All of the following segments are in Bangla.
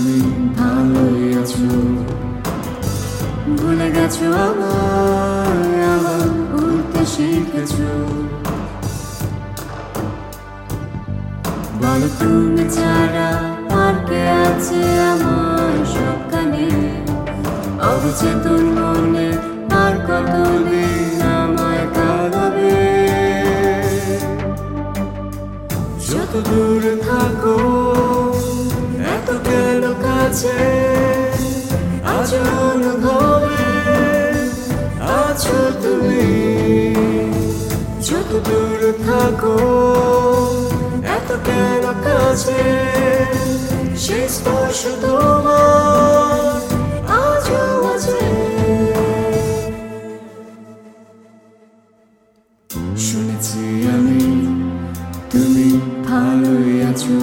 তুমি ভালোই আছো, ভুলে গেছো আমায়, আবার উঠতে শিখেছো। বলো তুমি ছাড়া আর কে আছে আমার সবখানে, অবচেতন মনে আর কতদিন আমায় কাঁদাবে। যত দূরে থাকো এত কেন কাছে, আজ অনুভবে আছো তুমি। যত দূরে থাকো এত কেন কাছে, সেই স্পর্শ তোমার আজও আছে। শুনেছি আমি তুমি ভালোই আছো,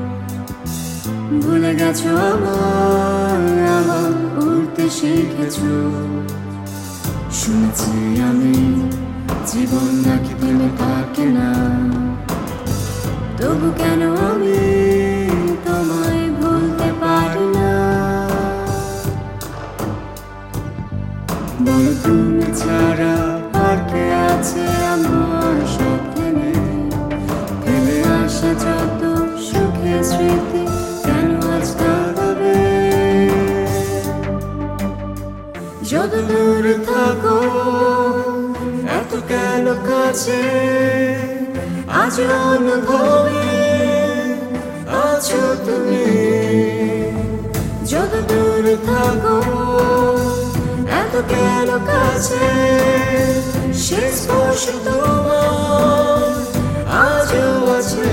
ভুলে গেছো আমায়, আবার উঠতে শিখেছো। শুনেছি আমি জীবন নাকি থেমে থাকে না, তবু কেন আমি তোমায় ভুলতে পারি না। বলো তুমি ছাড়া আর কে আছে আমার সবখানে, ফেলে আসা যত সুখের স্মৃতি কেন আজ কাঁদাবে। যত দূরে থাকো এত কেন কাছে, আজ অনুভবে আছো তুমি। যত দূরে থাকো এত কেন কাছে, সেই স্পর্শ তোমার আজও আছে।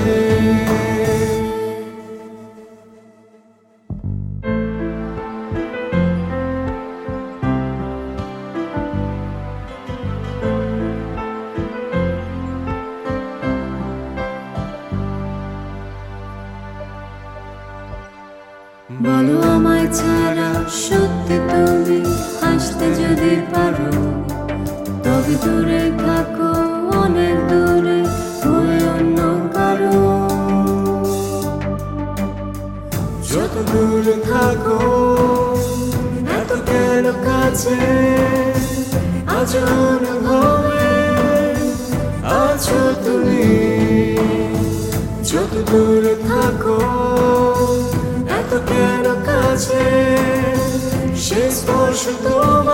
বলো আমায় ছাড়া সত্যি তুমি হাসতে যদি পারো, তবে দূরে থাকো অনেক দূরে হয়ে অন্য কারো। যত দূরে থাকো এত কেন কাছে, আজ অনুভবে আছো তুমি। যত দূরে থাকো এত কেন কাছে, সেই স্পর্শ তোমার